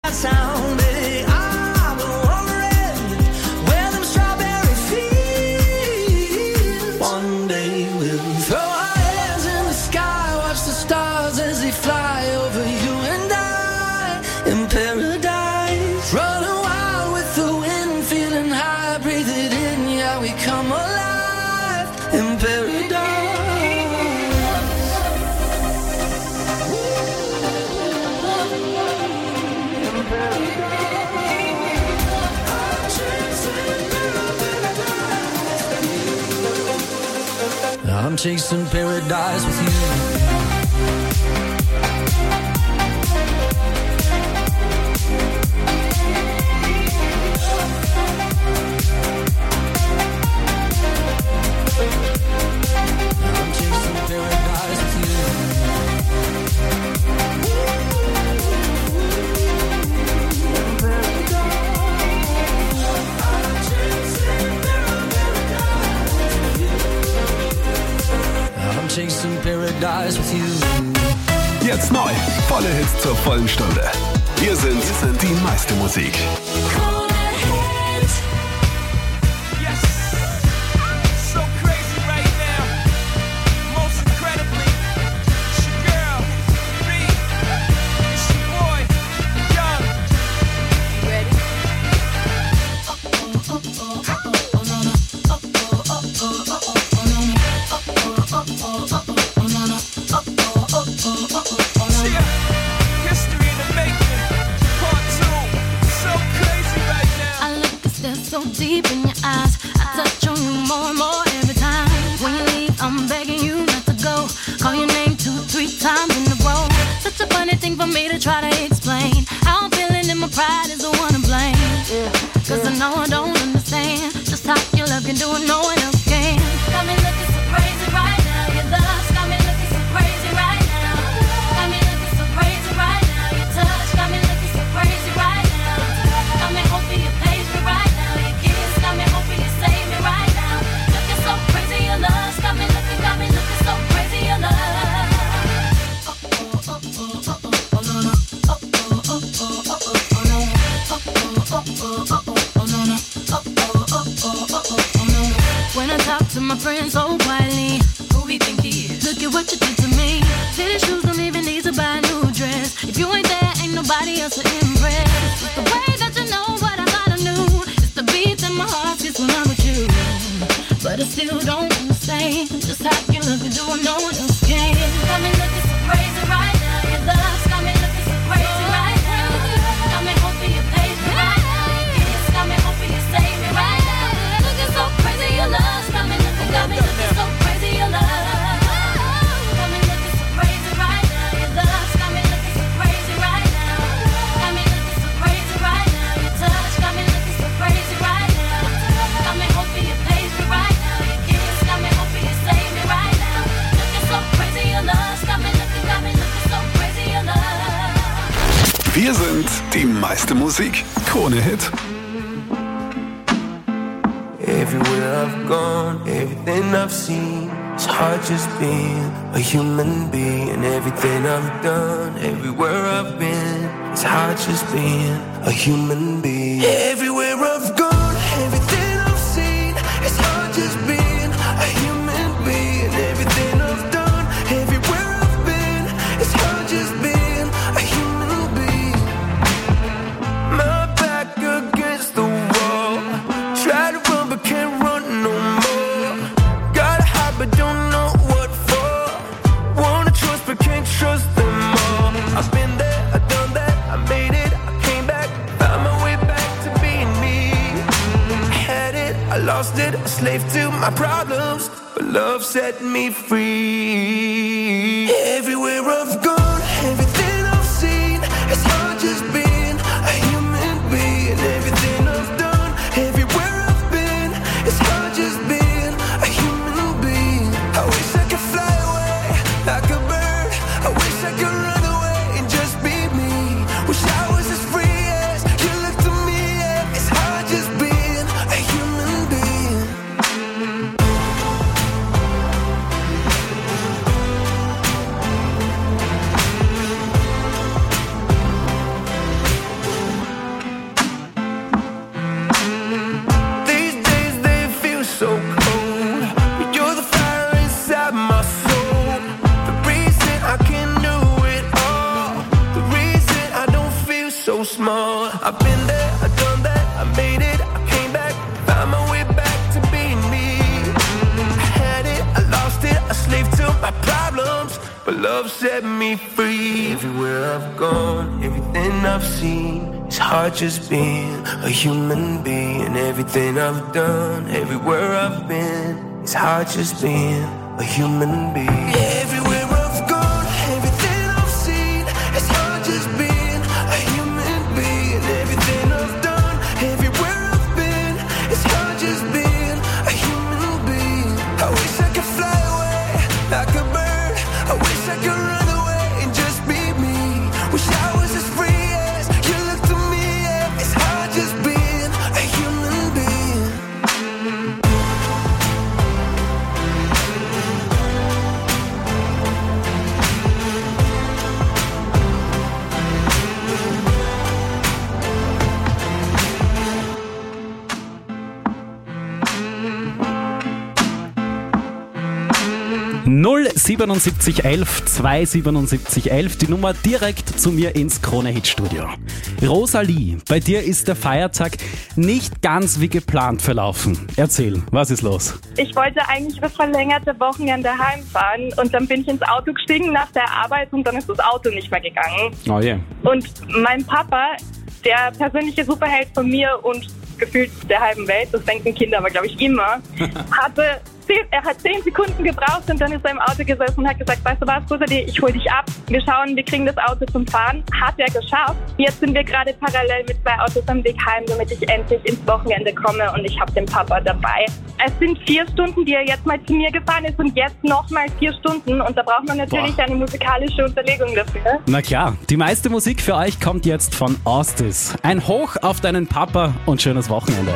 sound, baby. I've been wondering where them strawberry fields. One day we'll throw our hands in the sky, watch the stars as they fly over you and I in paradise. Running wild with the wind, feeling high, breathe it in, yeah, we come alive in paradise. I'm chasing paradise with you. I'm chasing paradise with you. I'm chasing paradise with you. Jetzt neu. Volle Hits zur vollen Stunde. Wir sind die meiste Musik. Deep in your eyes, I touch on you more and more every time. When you leave, I'm begging you not to go. Call your name 2-3 times in a row. Such a funny thing for me to try to explain. How I'm feeling and my pride is the one to blame. Cause I know I don't understand just how your love can do it, no one else can. Got me looking so crazy right now. Your love's got me looking so crazy right now. Got me looking so crazy right now. Your touch got me looking so crazy right now. Got me hoping you page me right now. Got me hoping you save me right now. Looking so crazy, your love got me looking so crazy, your love. When I talk to my friends so quietly, who we think he is? Look at what you did to me. Fitted shoes don't even need to buy a new dress. If you ain't there, ain't nobody else to impress. It's the way that you know what I thought I knew. Beats in my heart gets when I'm with you. But I still don't understand just how you look and do what no one else can. Got me looking so crazy right now. Your love's got me looking so crazy right now. Got me hoping you page me right now. Your kiss got me hoping you save me right now. Looking so crazy, your love's got me looking so crazy, your love. Got me looking so crazy right now. Your love's got me looking so crazy right now. Got me looking so crazy right now. Your touch got me looking so crazy right now. Got me hoping you page me right now. Your kiss got me hoping you save me right now. Looking so crazy, your love's got me looking so crazy, your love. Wir sind die meiste Musik. Krone Hit. Everywhere I've gone, everything I've seen, it's hard just being a human being. Everything I've done, everywhere I've been, it's hard just being a human being. Everywhere I've gone, everything I've seen, it's hard just being a human being. Everything I've done, everywhere I've been, it's hard just being a human being. My back against the wall, try to run but can't run no more. Gotta hide but don't know what for. Wanna trust but can't trust them all. I've been there, I've done that, I made it, I came back, found my way back to being me. I had it, I lost it, a slave to my problems, but love set me free. Everywhere I've gone, everything I've seen, it's hard just being a human being. Everything I've done, everywhere I've been, it's hard just being a human being. I wish I could fly away like a bird. I wish I could run away and just be me. Wish I was as free as you look to me. Yeah. It's hard just being a human being. so small. I've been there, I've done that, I made it, I came back, found my way back to being me. I had it, I lost it, I slaved to my problems, but love set me free. Everywhere I've gone, everything I've seen, it's hard just being a human being. Everything I've done, everywhere I've been, it's hard just being a human being. Everywhere I've gone, everything I've seen, it's hard just being a human being. Everything I've done, everywhere I've been, it's hard just being a human being. I wish I could fly away like a bird. I wish I could run away and just be me. Wish I was as free as you look to me. Yeah. It's hard just being a human being. (07711 27711), die Nummer direkt zu mir ins Krone-Hit-Studio. Rosalie, bei dir ist der Feiertag nicht ganz wie geplant verlaufen. Erzähl, was ist los? Ich wollte eigentlich das verlängerte Wochenende heimfahren und dann bin ich ins Auto gestiegen nach der Arbeit und dann ist das Auto nicht mehr gegangen. Oh je. Und mein Papa, der persönliche Superheld von mir und gefühlt der halben Welt, das denken Kinder aber glaube ich immer, er hat 10 Sekunden gebraucht und dann ist er im Auto gesessen und hat gesagt, weißt du was, Rosalie, ich hol dich ab. Wir schauen, wir kriegen das Auto zum Fahren. Hat er geschafft. Jetzt sind wir gerade parallel mit 2 Autos am Weg heim, damit ich endlich ins Wochenende komme und ich habe den Papa dabei. Es sind 4 Stunden, die er jetzt mal zu mir gefahren ist und jetzt nochmal 4 Stunden und da braucht man natürlich eine musikalische Unterlegung dafür. Na klar, die meiste Musik für euch kommt jetzt von Austis. Ein Hoch auf deinen Papa und schönes Wochenende.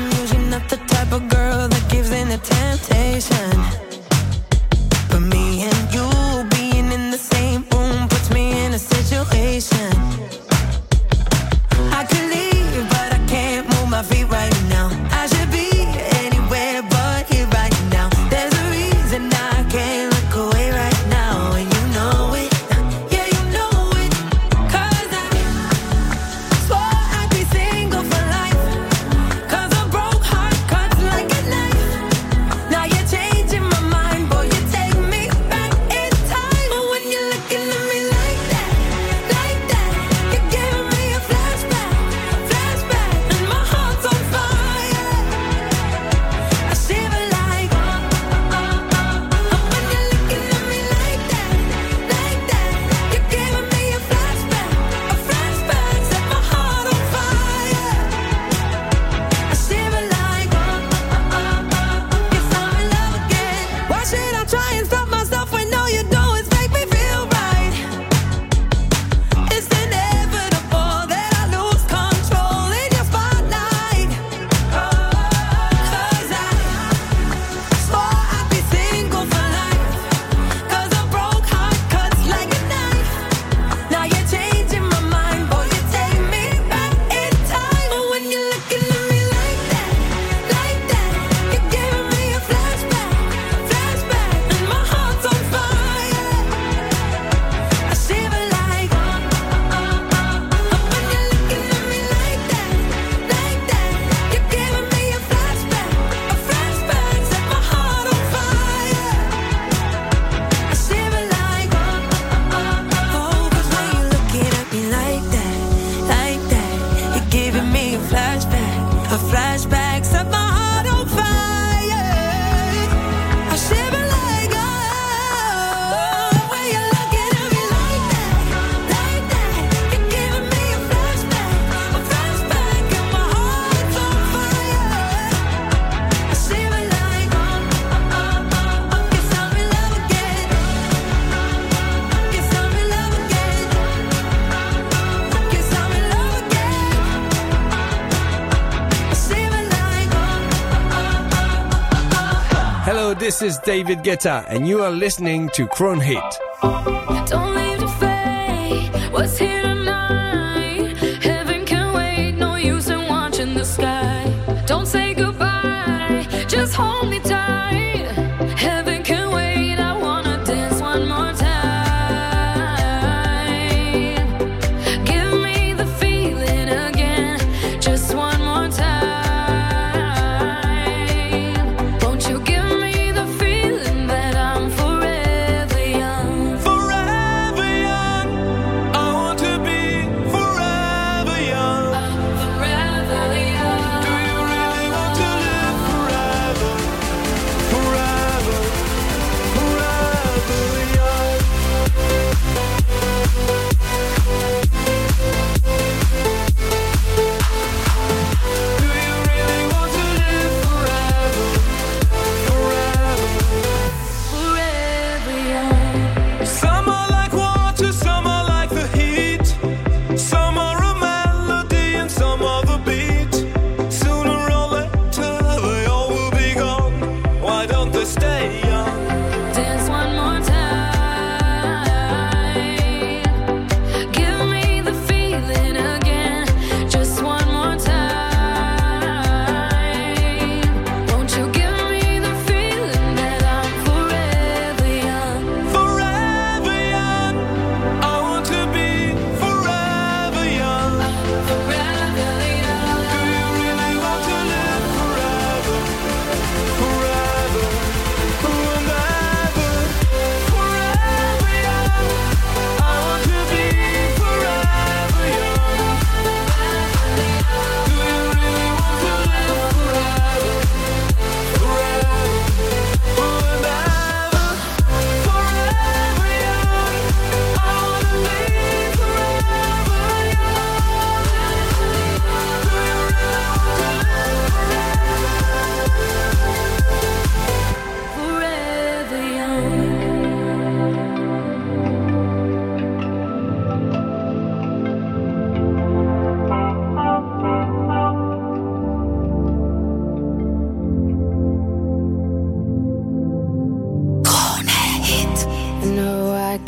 But me and you being in the same room puts me in a situation. I could leave, but I can't move my feet right now. I should be anywhere but here right now. There's a reason I can't look away right now, and you know it. Yeah, you know it. 'Cause I swore I'd be single for life. 'Cause a broke heart cuts like a knife. Now you're changing my mind, boy, you take me back in time. But when you're looking at me like that, you're giving me a flashback, and my heart's on fire. I shiver like, when you're looking at me like that, you're giving me a flashback, set my heart on fire. I shiver like, guess I'm in love again. Why should I try and stop myself when all you do is make me feel right? It's inevitable that I lose control in your spotlight. 'Cause I swore I'd be single for life. 'Cause a broke heart cuts like a knife. Now you're changing my mind, boy, you take me back in time. But when you're looking at me like that, you're giving me a flashback, and my heart's on fire. I shiver like, when you're looking at me like that, you're giving me a flashback, set my heart on fire. I shiver like, 'cause when you're looking at me like that, you're giving me a flashback, set my heart on fire. I shiver like, when you're looking at me like that, you're giving me a flashback, and my heart's on fire. I shiver like, guess I'm in love again. Guess I'm in love again. Guess I'm in love again. I shiver like, Hello, this is David Guetta, and you are listening to Krone Hit. Don't leave the fate. What's here tonight? Heaven can wait. No use in watching the sky. Don't say goodbye. Just hold me tight. Heaven can wait. I wanna dance one more time. Give me the feeling.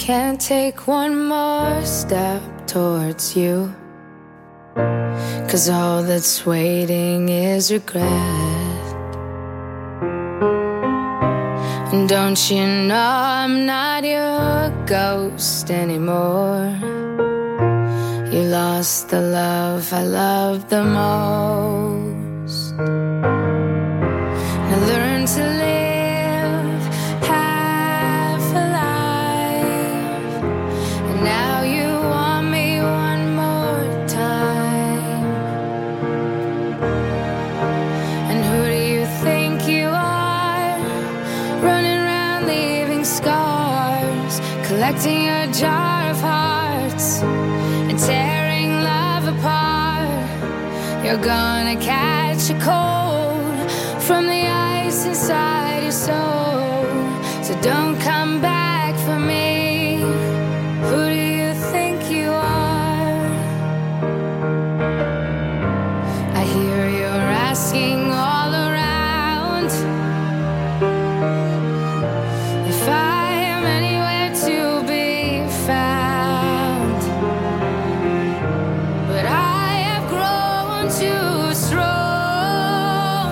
can't take one more step towards you, 'cause all that's waiting is regret. And don't you know I'm not your ghost anymore? You lost the love I loved the most. And I learned to live half alive, and now you want me one more time. And who do you think you are, running around leaving scars, collecting your jar of hearts and tearing love apart? You're gonna catch a cold from the ice inside your soul, so don't come back for me. Who do you think you are? I hear you're asking all around if I am anywhere to be found, but I have grown too strong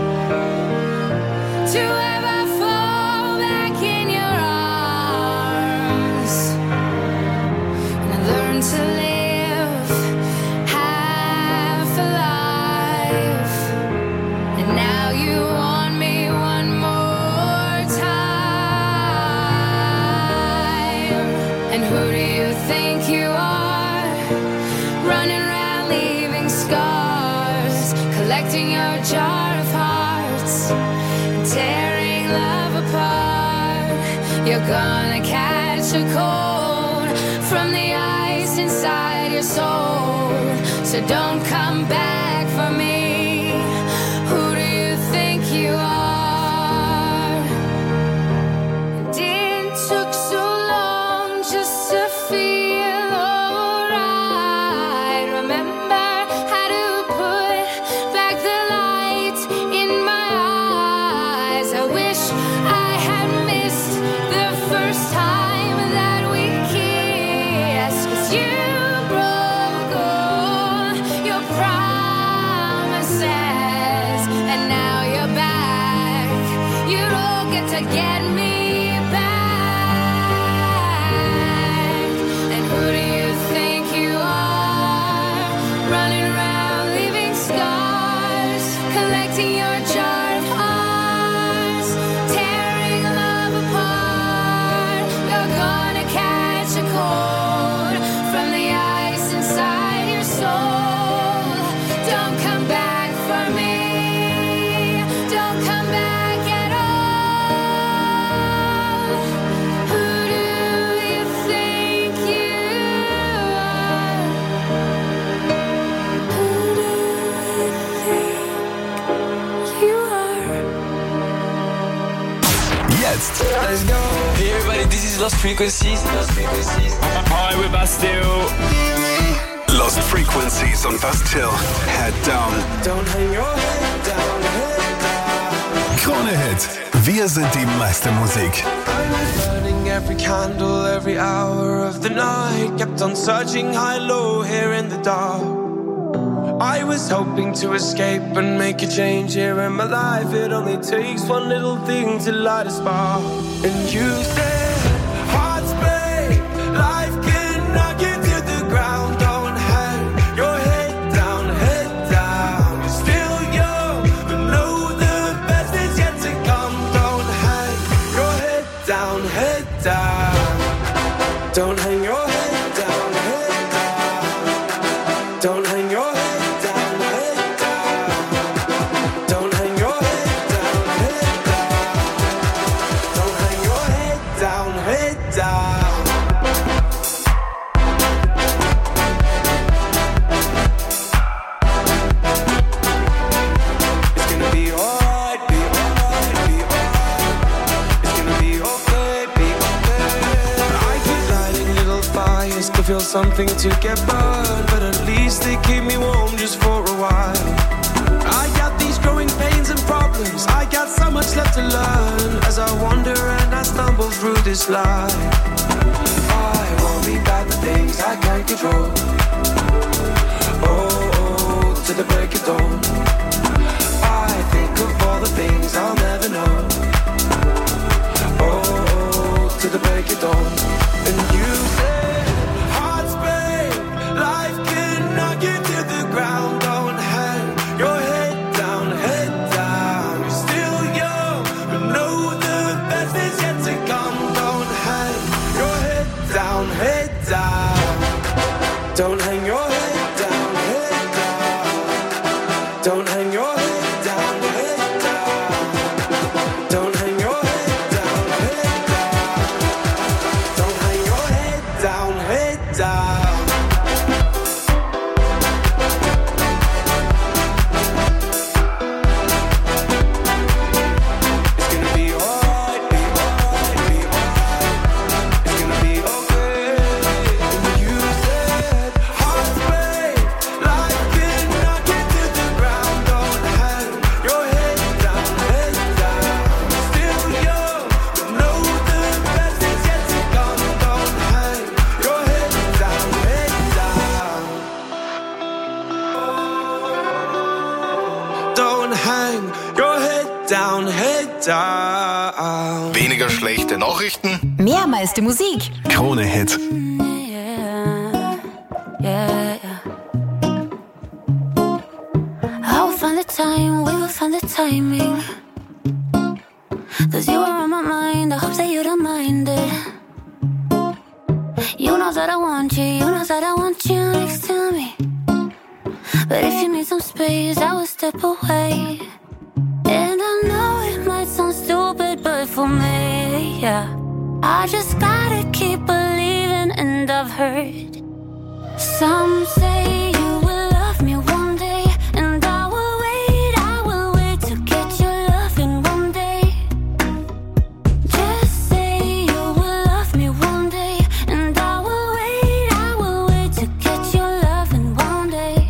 to ever fall back in your arms. And I learned to live half alive, and now you want me one more time. And who do you think you are, running around leaving scars, collecting your jar of hearts, tearing love apart? You're gonna catch a cold from the ice inside your soul, so don't come back for me. Who do you think you are? It took so long just to feel alright. Remember how to put back the light in my eyes. I wish I had missed the first time that we kissed, 'cause you broke all your promises, and now you're back. You don't get to get me back. And who do you think you are, running around leaving scars, collecting your jar of hearts, tearing love apart? You're gonna catch a cold from the ice inside your soul. Don't come back for me. Don't come back at all. Who do you think you are? Who do you think you are? Jetzt Let's go. Hey everybody, this is Lost Frequencies. Hi, we're Bastille. Lost Frequencies und Bastille. Head down. Don't hang your head down, head down. Krone Hit. Wir sind die meiste Musik. I was burning every candle, every hour of the night. Kept on searching high, low, here in the dark. I was hoping to escape and make a change here in my life. It only takes one little thing to light a spark. And you said, hearts break, life can knock you to the ground. Don't hang your head down, head down. You're still young, but know the best is yet to come. Don't hang your head down, head down. Don't hang your head down, head down. Don't hang your head down, head down. Don't hang your head down, head down. Don't hang your head down, head down. It's gonna be alright, be alright, be alright. It's gonna be okay, be okay. I keep lighting little fires to feel something to get burned, but at least they keep me warm just for a while. I got these growing pains and problems. I got so much left to learn as I wander and I stumble through this life. about the things I can't control. Oh, till the break of dawn. I think of all the things I'll never know. Oh, till the break of dawn. And you said, hearts break, life can knock you to the ground. Don't hang your head down, head down. You're still young, but know the best is yet to come. Don't hang your head down, head down. Don't hang your head down, head down. Don't hang your head down, head down. Don't hang your head down, head down. Don't hang your head down, head down. It's gonna be alright, be alright, be alright. It's gonna be okay. And you said, hearts break, life can knock you to the ground. Don't hang your head down, head down. Still young, but know the best is yet to come. Don't hang your head down, head down. Don't hang your head down, head down. Weniger schlechte Nachrichten. Mehr meiste Musik. Krone-Hit. I will find the time, we will find the timing. 'Cause you are on my mind, I hope that you don't mind it. You know that I want you, you know that I want you next to me. But if you need some space, I will step away. And I know it might sound stupid, but for me, yeah, I just gotta keep believing. And I've heard some say you will love me one day, and I will wait to get your love in one day. Just say you will love me one day, and I will wait to get your love in one day.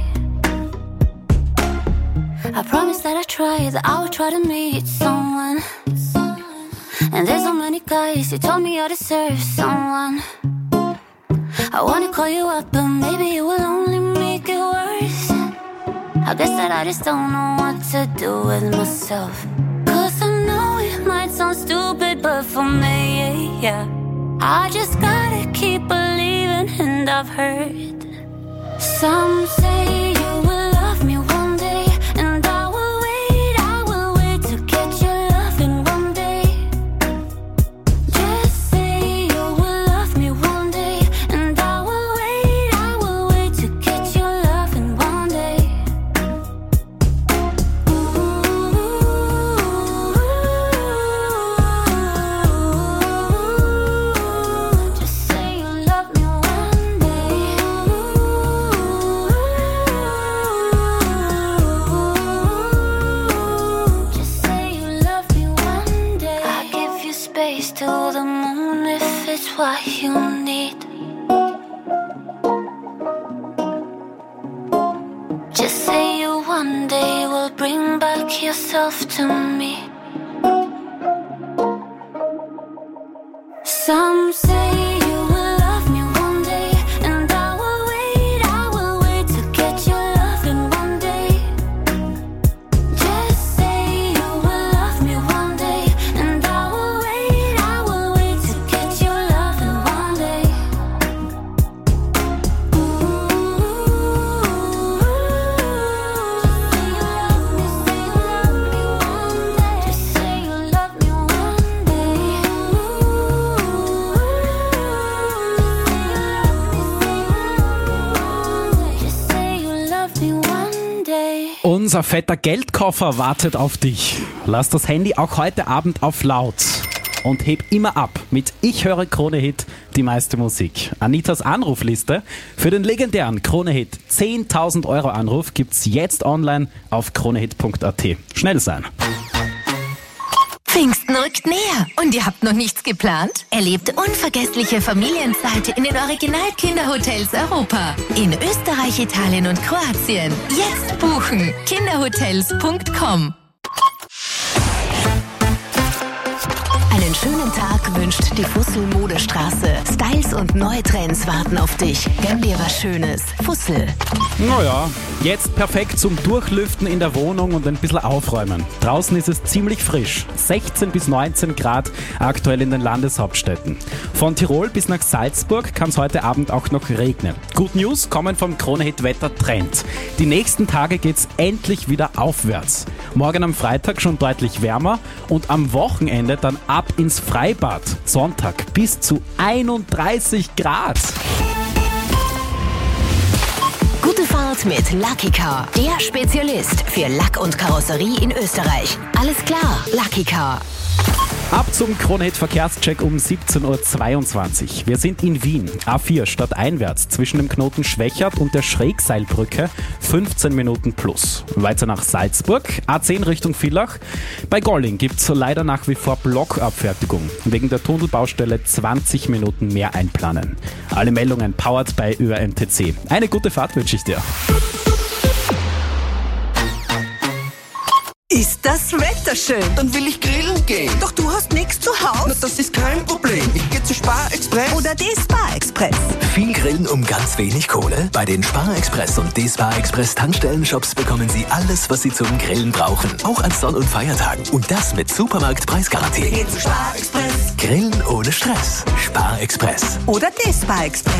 I promise that I try, that I will try to meet someone. And there's so many guys who told me I deserve someone. I wanna call you up, but maybe it will only make it worse. I guess that I just don't know what to do with myself. 'Cause I know it might sound stupid, but for me, yeah, I just gotta keep believing. And I've heard some say you will love me one day, and I will wait to get your love in one day. Just say you will love me one day, and I will wait to get your love in one day. Just say you love me one day. Just say you love me one day. I give you space to the moon if it's what you need. Just say you one day will bring back yourself to me. Some say you will love me one day, and I will wait to get your love in one day. Just say you will love me one day, and I will wait to get your love in one day. Just say you love me one day. Just say you love me one day. Unser fetter Geldkoffer wartet auf dich. Lass das Handy auch heute Abend auf laut. Und heb immer ab mit Ich höre Krone-Hit, die meiste Musik. Anitas Anrufliste für den legendären Krone-Hit 10.000 Euro Anruf gibt's jetzt online auf kronehit.at. Schnell sein. Pfingsten rückt näher und ihr habt noch nichts geplant? Erlebt unvergessliche Familienzeit in den Original-Kinderhotels Europa. In Österreich, Italien und Kroatien. Jetzt buchen. Kinderhotels.com. Einen Einen schönen Tag wünscht die Fussel Modestraße. Styles und neue Trends warten auf dich. Gönn dir was Schönes. Fussel. Naja, jetzt perfekt zum Durchlüften in der Wohnung und ein bisschen aufräumen. Draußen ist es ziemlich frisch. 16 bis 19 Grad aktuell in den Landeshauptstädten. Von Tirol bis nach Salzburg kann es heute Abend auch noch regnen. Good News kommen vom Krone-Hit Wetter Trend. Die nächsten Tage geht's endlich wieder aufwärts. Morgen am Freitag schon deutlich wärmer und am Wochenende dann ab ins Freibad. Sonntag bis zu 31 Grad. Gute Fahrt mit Lucky Car. Der Spezialist für Lack und Karosserie in Österreich. Alles klar, Lucky Car. Ab zum Krone-Hit Verkehrscheck um 17.22 Uhr. Wir sind in Wien. A4 stadteinwärts zwischen dem Knoten Schwächert und der Schrägseilbrücke 15 Minuten plus. Weiter nach Salzburg, A10 Richtung Villach. Bei Golling gibt es leider nach wie vor Blockabfertigung. Wegen der Tunnelbaustelle 20 Minuten mehr einplanen. Alle Meldungen powered by ÖRMTC. Eine gute Fahrt wünsche ich dir. Ist das Wetter schön? Dann will ich grillen gehen. Doch du hast nichts zu Hause. Na, das ist kein Problem. Ich gehe zu Spar Express. Oder D-Spar Express. Viel Grillen um ganz wenig Kohle? Bei den Spar Express und D-Spar Express Tankstellen-Shops bekommen Sie alles, was Sie zum Grillen brauchen. Auch an Sonn- und Feiertagen. Und das mit Supermarktpreisgarantie. Wir gehen zu Spar Express. Grillen ohne Stress. Spar Express. Oder D-Spar Express.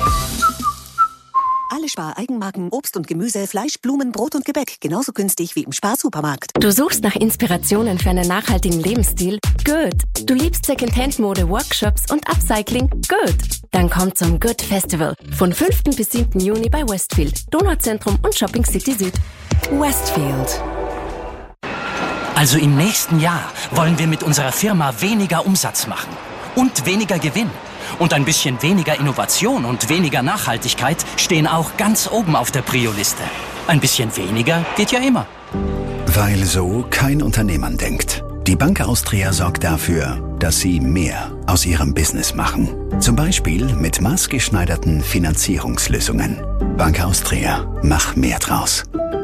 Alle Spar-Eigenmarken, Obst und Gemüse, Fleisch, Blumen, Brot und Gebäck. Genauso günstig wie im Spar-Supermarkt. Du suchst nach Inspirationen für einen nachhaltigen Lebensstil? Good. Du liebst Secondhand-Mode, Workshops und Upcycling? Good. Dann komm zum Good Festival. Von 5. bis 7. Juni bei Westfield, Donauzentrum und Shopping City Süd. Westfield. Also im nächsten Jahr wollen wir mit unserer Firma weniger Umsatz machen. Und weniger Gewinn. Und ein bisschen weniger Innovation und weniger Nachhaltigkeit stehen auch ganz oben auf der Prio-Liste. Ein bisschen weniger geht ja immer. Weil so kein Unternehmer denkt. Die Bank Austria sorgt dafür, dass Sie mehr aus Ihrem Business machen. Zum Beispiel mit maßgeschneiderten Finanzierungslösungen. Bank Austria, mach mehr draus.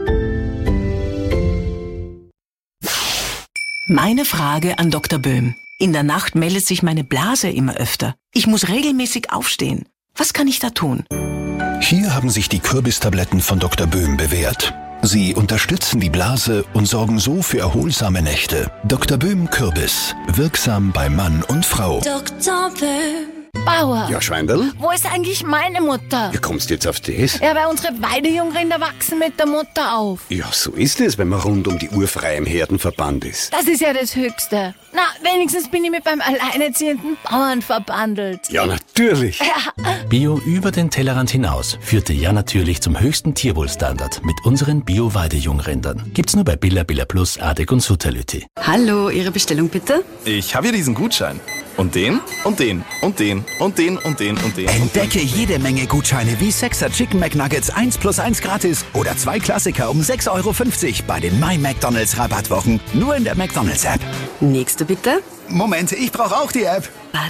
Meine Frage an Dr. Böhm. In der Nacht meldet sich meine Blase immer öfter. Ich muss regelmäßig aufstehen. Was kann ich da tun? Hier haben sich die Kürbistabletten von Dr. Böhm bewährt. Sie unterstützen die Blase und sorgen so für erholsame Nächte. Dr. Böhm Kürbis. Wirksam bei Mann und Frau. Dr. Böhm. Bauer. Ja, Schweindl? Wo ist eigentlich meine Mutter? Wie kommst du jetzt auf das? Ja, weil unsere Weidejungrinder wachsen mit der Mutter auf. Ja, so ist es, wenn man rund um die Uhr frei im Herdenverband ist. Das ist ja das Höchste. Na, wenigstens bin ich mit beim alleinerziehenden Bauern verbandelt. Ja, natürlich. Ja. Bio über den Tellerrand hinaus führte ja natürlich zum höchsten Tierwohlstandard mit unseren Bio-Weidejungrindern. Gibt's nur bei Billa Plus, Adek und Sutalüti. Hallo, Ihre Bestellung bitte? Ich habe hier diesen Gutschein. Und den, und den, und den, und den, und den, und den. Entdecke jede Menge Gutscheine wie 6er Chicken McNuggets 1+1 gratis oder 2 Klassiker um 6,50 € bei den My McDonald's Rabattwochen. Nur in der McDonald's App. Nächste bitte. Moment, ich brauche auch die App.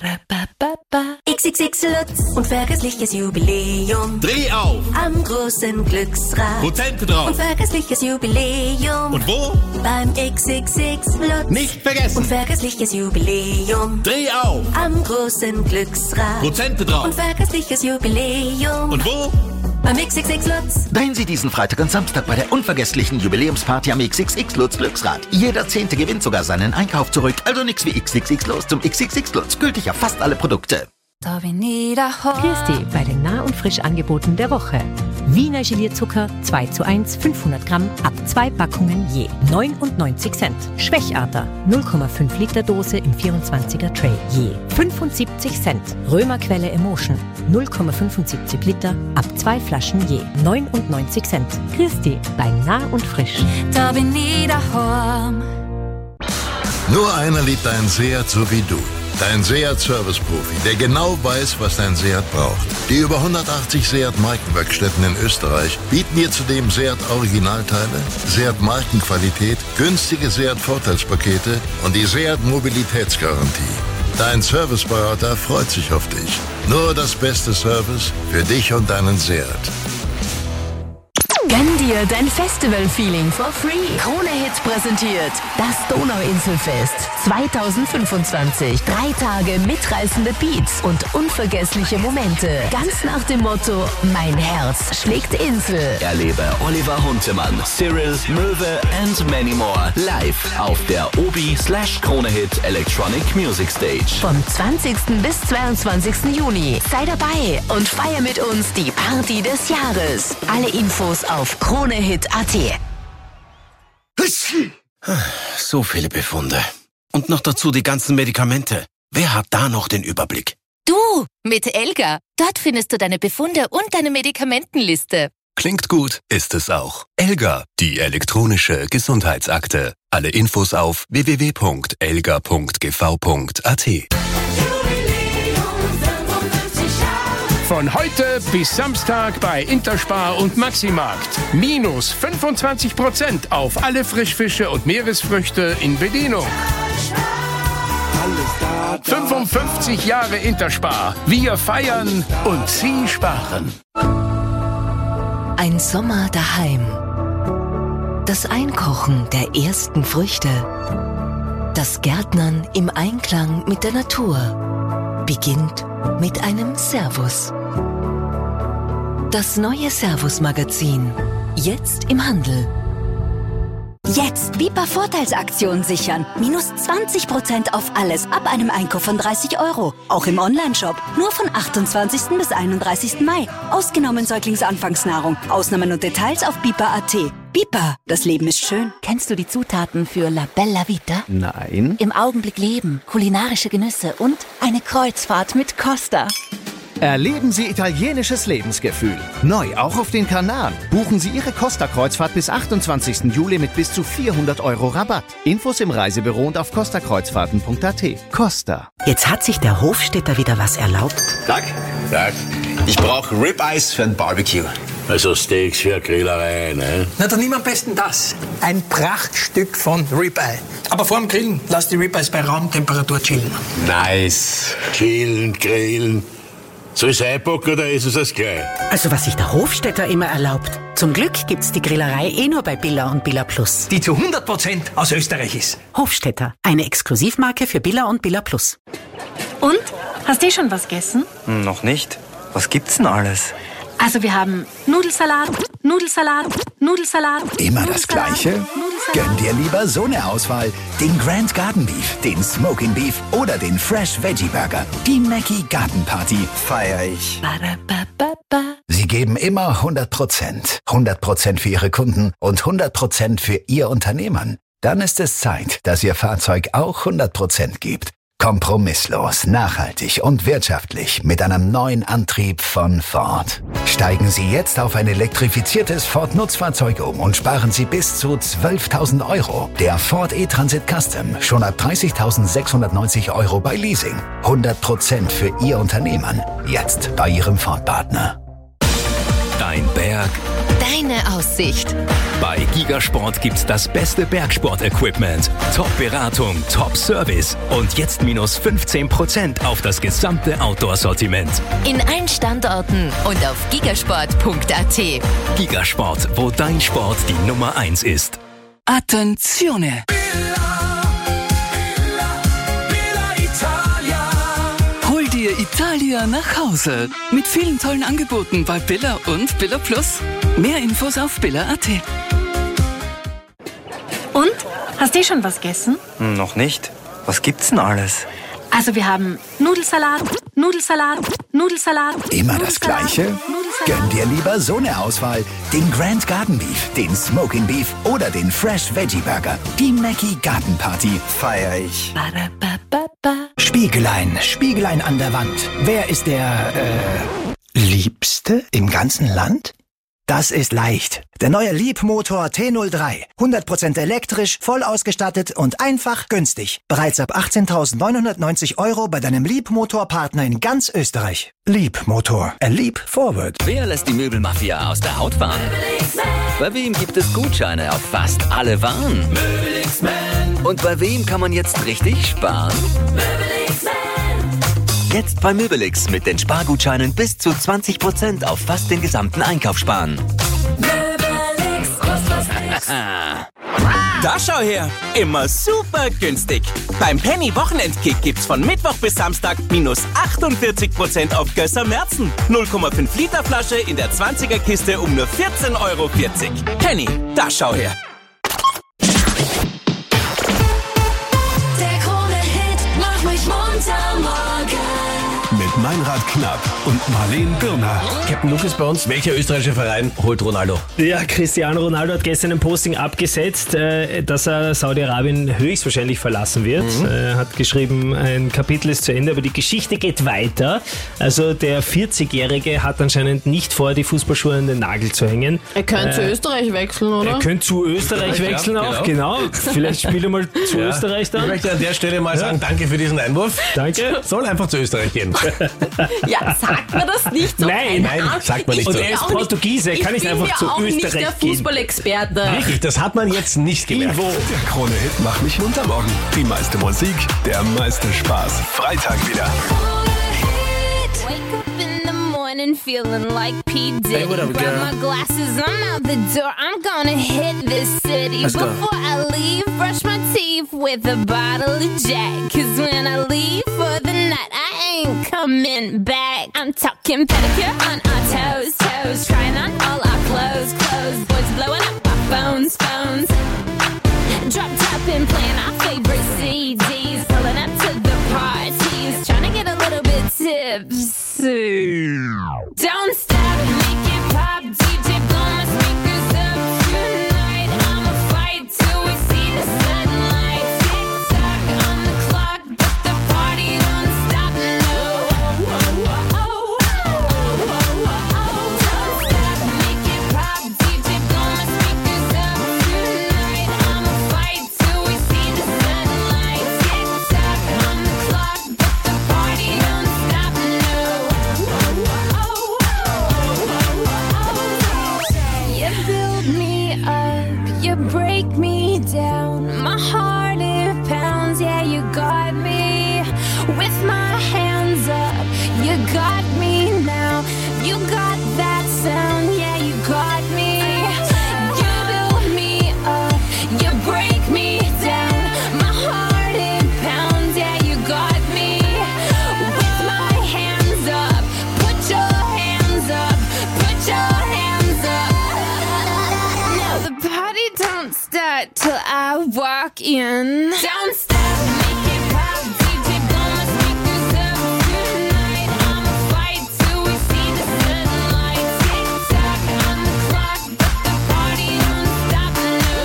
XXX Lutz und vergessliches Jubiläum. Dreh auf! Am großen Glücksrad. Prozente drauf. Und vergessliches Jubiläum. Und wo? Beim XXX Lutz. Nicht vergessen. Und vergessliches Jubiläum. Dreh auf! Am großen Glücksrad. Prozente drauf. Und vergessliches Jubiläum. Und wo? Beim XXX Lutz. Drehen Sie diesen Freitag und Samstag bei der unvergesslichen Jubiläumsparty am XXX Lutz Glücksrad. Jeder 10. gewinnt sogar seinen Einkauf zurück. Also nix wie XXX los zum XXX Lutz. Gültig auf fast alle Produkte. Christi bei den Nah- und Frischangeboten der Woche. Wiener Gelierzucker 2:1 500 Gramm ab 2 Packungen je 99 Cent. Schwächader 0,5 Liter Dose im 24er Tray je 75 Cent. Römerquelle Emotion 0,75 Liter ab 2 Flaschen je 99 Cent. Christi bei Nah und Frisch. Da bin ich daheim. Nur einer liebt deinen Seat so wie du. Dein Seat-Service-Profi, der genau weiß, was dein Seat braucht. Die über 180 Seat-Markenwerkstätten in Österreich bieten dir zudem Seat-Originalteile, Seat-Markenqualität, günstige Seat-Vorteilspakete und die Seat-Mobilitätsgarantie. Dein Serviceberater freut sich auf dich. Nur das beste Service für dich und deinen Seat. Gönn dir dein Festival-Feeling for free. Krone Hit präsentiert das Donauinselfest 2025. 3 Tage mitreißende Beats und unvergessliche Momente. Ganz nach dem Motto, mein Herz schlägt Insel. Erlebe Oliver Huntemann, Cyril, Möwe and many more live auf der OBI/Krone-Hit Electronic Music Stage. Vom 20. bis 22. Juni. Sei dabei und feier mit uns die Party des Jahres. Alle Infos auf KroneHit.at. So viele Befunde. Und noch dazu die ganzen Medikamente. Wer hat da noch den Überblick? Du, mit Elga. Dort findest du deine Befunde und deine Medikamentenliste. Klingt gut, ist es auch. Elga, die elektronische Gesundheitsakte. Alle Infos auf www.elga.gv.at. Von heute bis Samstag bei Interspar und Maximarkt. Minus 25% auf alle Frischfische und Meeresfrüchte in Bedienung. 55 Jahre Interspar. Wir feiern und Sie sparen. Ein Sommer daheim. Das Einkochen der ersten Früchte. Das Gärtnern im Einklang mit der Natur beginnt mit einem Servus. Das neue Servus-Magazin. Jetzt im Handel. Jetzt Bipa Vorteilsaktion sichern. Minus 20% auf alles ab einem Einkauf von 30 €. Auch im Onlineshop. Nur von 28. bis 31. Mai. Ausgenommen Säuglingsanfangsnahrung. Ausnahmen und Details auf bipa.at. Bipa, das Leben ist schön. Kennst du die Zutaten für La Bella Vita? Nein. Im Augenblick leben, kulinarische Genüsse und eine Kreuzfahrt mit Costa. Erleben Sie italienisches Lebensgefühl. Neu auch auf den Kanaren. Buchen Sie Ihre Costa-Kreuzfahrt bis 28. Juli mit bis zu 400 € Rabatt. Infos im Reisebüro und auf costakreuzfahrten.at. Costa. Jetzt hat sich der Hofstädter wieder was erlaubt. Tag. Ich brauche Ribeyes für ein Barbecue. Also Steaks für Grillerei, ne? Na, dann nimm am besten das. Ein Prachtstück von Ribeye. Aber vorm Grillen lass die Ribeyes bei Raumtemperatur chillen. Nice. Chillen, grillen. Soll ich es einpacken oder ist es das gleich? Also was sich der Hofstädter immer erlaubt. Zum Glück gibt's die Grillerei nur bei Billa und Billa Plus. Die zu 100% aus Österreich ist. Hofstädter, eine Exklusivmarke für Billa und Billa Plus. Und? Hast du schon was gegessen? Noch nicht. Was gibt's denn alles? Also wir haben Nudelsalat. Immer das Gleiche? Gönn dir lieber so eine Auswahl. Den Grand Garden Beef, den Smoking Beef oder den Fresh Veggie Burger. Die Mackie Garden Party feier ich. Sie geben immer 100%. 100% für Ihre Kunden und 100% für Ihr Unternehmen. Dann ist es Zeit, dass Ihr Fahrzeug auch 100% gibt. Kompromisslos, nachhaltig und wirtschaftlich mit einem neuen Antrieb von Ford. Steigen Sie jetzt auf ein elektrifiziertes Ford-Nutzfahrzeug um und sparen Sie bis zu 12.000 €. Der Ford E-Transit Custom schon ab 30.690 € bei Leasing. 100% für Ihr Unternehmen. Jetzt bei Ihrem Ford-Partner. Dein Berg, Deine Aussicht. bei Gigasport gibt's das beste Bergsport-Equipment. Top-Beratung, Top-Service und jetzt minus 15% auf das gesamte Outdoor-Sortiment. In allen Standorten und auf gigasport.at. Gigasport, wo dein Sport die Nummer 1 ist. Attenzione! Hol dir Italia nach Hause. Mit vielen tollen Angeboten bei Billa und Billa Plus. Mehr Infos auf billa.at. Und? Hast du schon was gegessen? Noch nicht. Was gibt's denn alles? Also wir haben Nudelsalat. Immer das Gleiche? Gönn dir lieber so eine Auswahl. Den Grand Garden Beef, den Smoking Beef oder den Fresh Veggie Burger. Die Mackie Garden Party feier ich. Spiegelein an der Wand. Wer ist der, Liebste im ganzen Land? Das ist leicht. Der neue Liebmotor T03. 100% elektrisch, voll ausgestattet und einfach günstig. Bereits ab 18.990 € bei deinem Liebmotorpartner in ganz Österreich. Liebmotor. A leap forward. Wer lässt die Möbelmafia aus der Haut fahren? Bei wem gibt es Gutscheine auf fast alle Waren? Und bei wem kann man jetzt richtig sparen? Jetzt bei Möbelix mit den Spargutscheinen bis zu 20% auf fast den gesamten Einkauf sparen. Da schau her, immer super günstig. Beim Penny Wochenendkick gibt's von Mittwoch bis Samstag minus 48% auf Gösser Märzen. 0,5 Liter Flasche in der 20er Kiste um nur 14,40 Euro. Penny, da schau her. Der Krone-Hit macht mich munter morgen. Mit Meinrad Knapp und Marleen Birner. Captain Luke ist bei uns. Welcher österreichische Verein holt Ronaldo? Ja, Cristiano Ronaldo hat gestern ein Posting abgesetzt, dass er Saudi-Arabien höchstwahrscheinlich verlassen wird. Er hat geschrieben, ein Kapitel ist zu Ende, aber die Geschichte geht weiter. Also der 40-Jährige hat anscheinend nicht vor, die Fußballschuhe an den Nagel zu hängen. Er könnte zu Österreich wechseln, oder? Er könnte zu Österreich wechseln auch, genau. Vielleicht spielt er mal zu Österreich dann. Ich möchte an der Stelle mal sagen, danke für diesen Einwurf. Danke. Soll einfach zu Österreich gehen. Ja, sagt man das nicht so? Nein, sagt man nicht so. Und er ist Portugiese, er kann nicht einfach zu Österreich gehen. Ich bin ja auch nicht der Fußballexperte. Wirklich, das hat man jetzt nicht gemerkt. Der Krone-Hit Mach mich munter morgen. Die meiste Musik, der meiste Spaß. Freitag wieder. Wake up in the morning feeling like P. Diddy. Hey, what up, girl? Grab my glasses, I'm out the door. I'm gonna hit this city. Let's go. Before I leave, brush my teeth with a bottle of Jack. 'Cause when I leave for the night, I ain't coming back. I'm talking pedicure on our toes, toes. Trying on all our clothes, clothes. Boys blowing up our phones, phones. Drop top and playing our favorite CDs. Pulling up to the parties. Trying to get a little bit tipsy. Don't stop, make it pop. DJ blow my speakers up tonight. I'ma fight till we see the sunlight. Tick tock on the clock, but the party don't stop. No. Don't stop, make it pop. DJ blow my speakers up tonight. I'ma fight till we see the sunlight. Tick tock on the clock, but the party don't stop. No. You build me up, you break me down. My heart it pounds, yeah, you got me. With my hands up, you got me now. You got that sound, yeah, you got me. You build me up, you break me down. My heart it pounds, yeah, you got me. With my hands up, put your hands up, put your hands up. Now the party don't start till I walk in. Don't stop, make it pop. DJ blow my speakers up tonight. I'ma fight till we see the sunlight. Tick tock on the clock, but the party don't stop. No.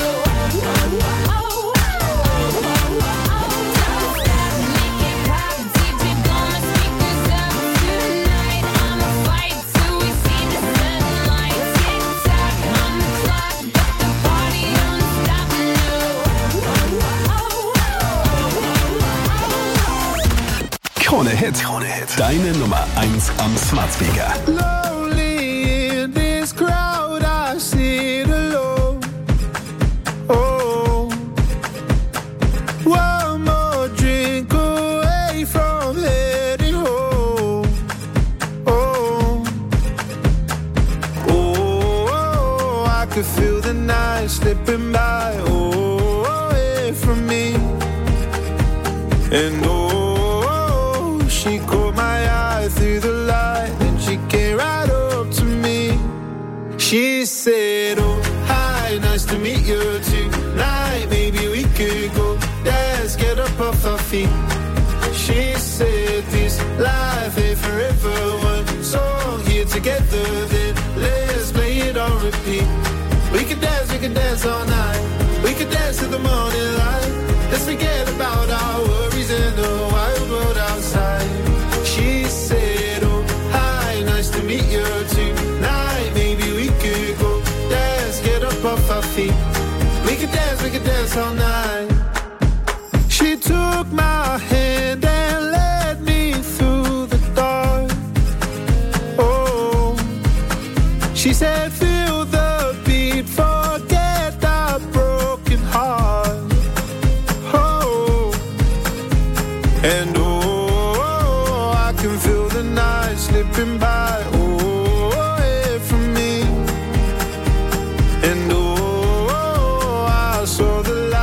Don't stop, make it pop. DJ blow my speakers up tonight. I'ma fight till we see the sunlight. Tick tock on the clock, but the party don't stop. No. Krone-Hit. Deine Nummer 1 am Smart Speaker. Lonely in this crowd, I sit alone. Oh, one more drink away from heading home. Oh, oh, I could feel the night slipping by. Oh, away from me. And oh, she caught my eye through the light and she came right up to me. She said, oh, hi, nice to meet you tonight. Maybe we could go dance, get up off our feet. She said, this life ain't forever. One song here together, then let's play it on repeat. We could dance all night. We could dance to the morning light. Let's forget about our worries and the wild world outside. She said, oh, hi, nice to meet you tonight. Maybe we could go dance, get up off our feet. We could dance all night. She took my hand and led me through the dark. Oh, she said, feel the beat, forget the broken heart. Oh, and oh, I can feel the night slipping by. Oh, away from me. And oh, I saw the light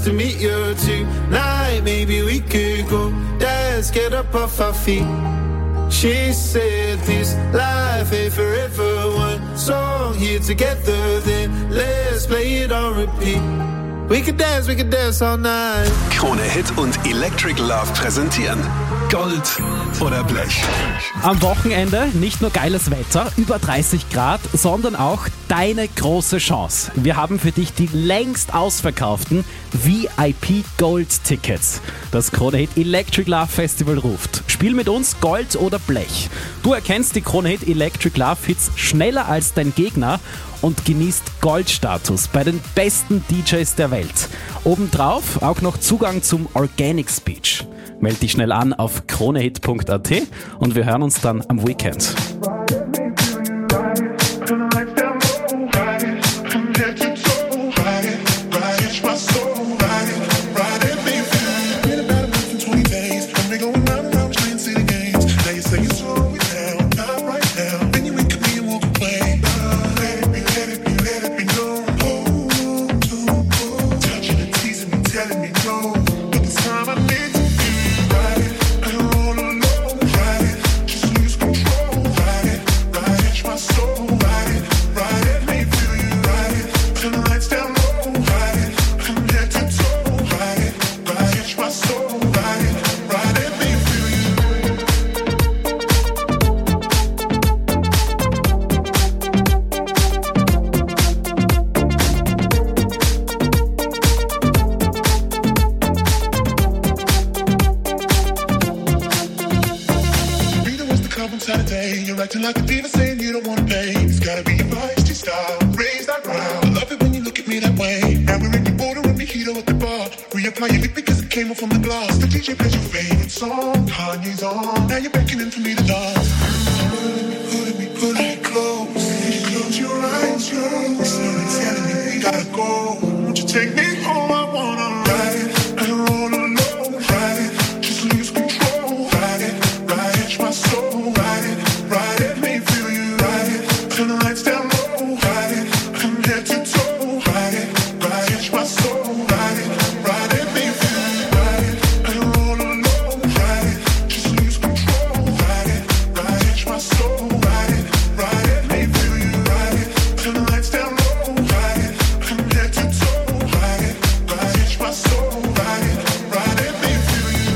to meet you tonight. Maybe we could go dance, get up off our feet. She said this life ain't forever. One song here together, then let's play it on repeat. We could dance all night. Krone Hit und Electric Love präsentieren Gold oder Blech. Am Wochenende nicht nur geiles Wetter, über 30 Grad, sondern auch deine große Chance. Wir haben für dich die längst ausverkauften VIP Gold Tickets. Das Krone Hit Electric Love Festival ruft. Spiel mit uns Gold oder Blech. Du erkennst die Krone Hit Electric Love Hits schneller als dein Gegner und genießt Goldstatus bei den besten DJs der Welt. Obendrauf auch noch Zugang zum Organic Speech. Meld dich schnell an auf kronehit.at und wir hören uns dann am Weekend. Saturday, you're acting like a diva saying you don't want to pay. It's gotta be your feisty style, raise that ground. I love it when you look at me that way. Now we're in the border and mojito at the bar. Reapply your lip because it came off from the glass. The DJ plays your favorite song, Kanye's on. Now you're beckoning for me to dance. Pull me close. Close your eyes, you're slowly telling me we gotta go. Won't you take me home? I wanna ride it and roll alone. Ride it, just lose control. Ride it, catch my soul. Ride it, make me feel you. Ride it, turn the lights down low. Ride it, from head to toe. Ride it, catch my soul. Ride it, make me feel you. Ride it and roll alone. Ride it, just lose control. Ride it, catch my soul. Ride it, make me feel you. Ride it, turn the lights down low. Ride it, from head to toe. Ride it, catch my soul. Ride it, make me feel you.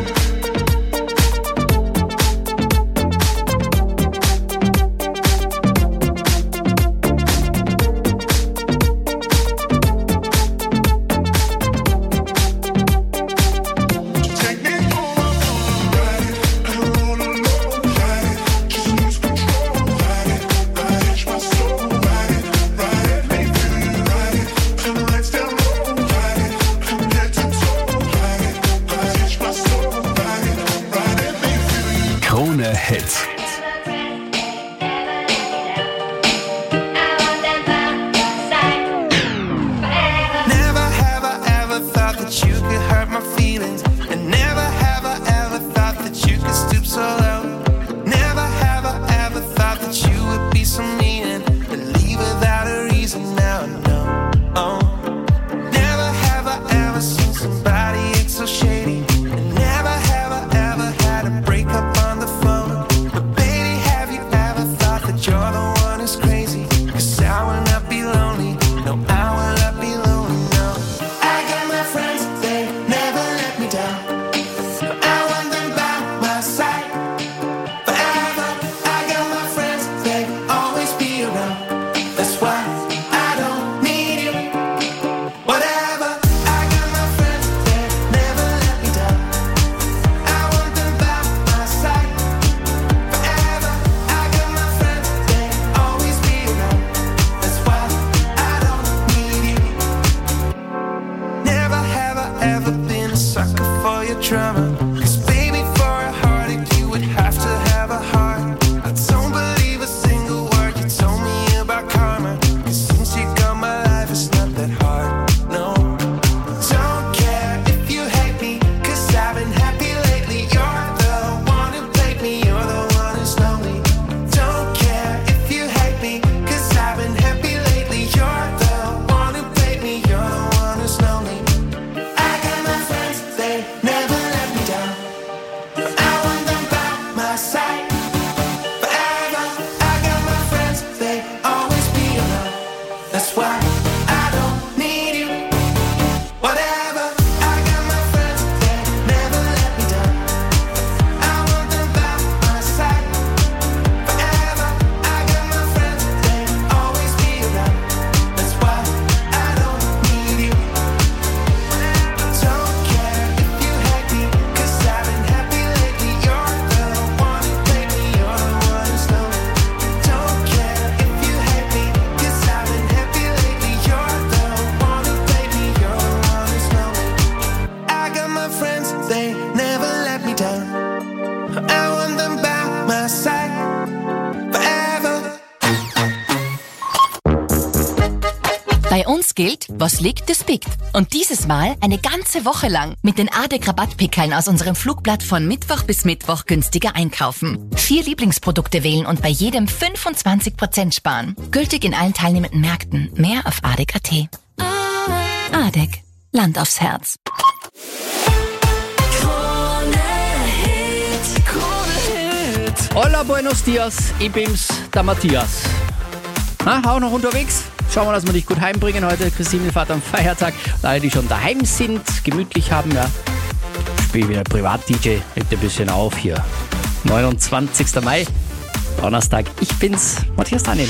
Krone Hit. Never have I ever thought that you could hurt my feelings, and never have I ever thought that you could stoop so low. Never have I ever thought that you would be so mean and leave without a reason. Now I know. Oh. Never have I ever seen somebody act so shady, and never have I ever had a breakup on the phone. But baby, have you ever thought that you're the one who's crazy? 'Cause I will not be lonely. No, I will not be lonely. No, I got my friends, they never let me down. No, I want them by my side forever. I got my friends, they always be around. That's why I don't need you. Whatever. I got my friends, they never let me down. I want them by my side forever. I got my friends, they always be around. That's why I don't need you. Never have I ever been a sucker for your drama. 'Cause baby, for a heartache, you would have to have a heart. I don't believe a single word you told me about karma. 'Cause since you got my life, it's not that hard. No. Don't care if you hate me, 'cause I've been happy lately. You're the one who played me, you're the one who's lonely. Don't care if you hate me, 'cause I've been happy lately. You're the one who played me, you're the one who's lonely. my friends, they never let me down. I want them by my side forever. Bei uns gilt, was liegt, das biegt. Und dieses Mal eine ganze Woche lang mit den ADEC-Rabattpickeln aus unserem Flugblatt von Mittwoch bis Mittwoch günstiger einkaufen. 4 Lieblingsprodukte wählen und bei jedem 25% sparen. Gültig in allen teilnehmenden Märkten. Mehr auf ADEC.at. ADEC. Land aufs Herz. Hola, buenos dias, ich bin's, der Matthias. Auch noch unterwegs? Schauen wir, dass wir dich gut heimbringen heute. Christine Himmelfahrt am Feiertag. Und alle, die schon daheim sind, gemütlich haben, ja. Spiel wieder Privat-DJ, legt ein bisschen auf hier. 29. Mai, Donnerstag. Ich bin's, Matthias Daniel.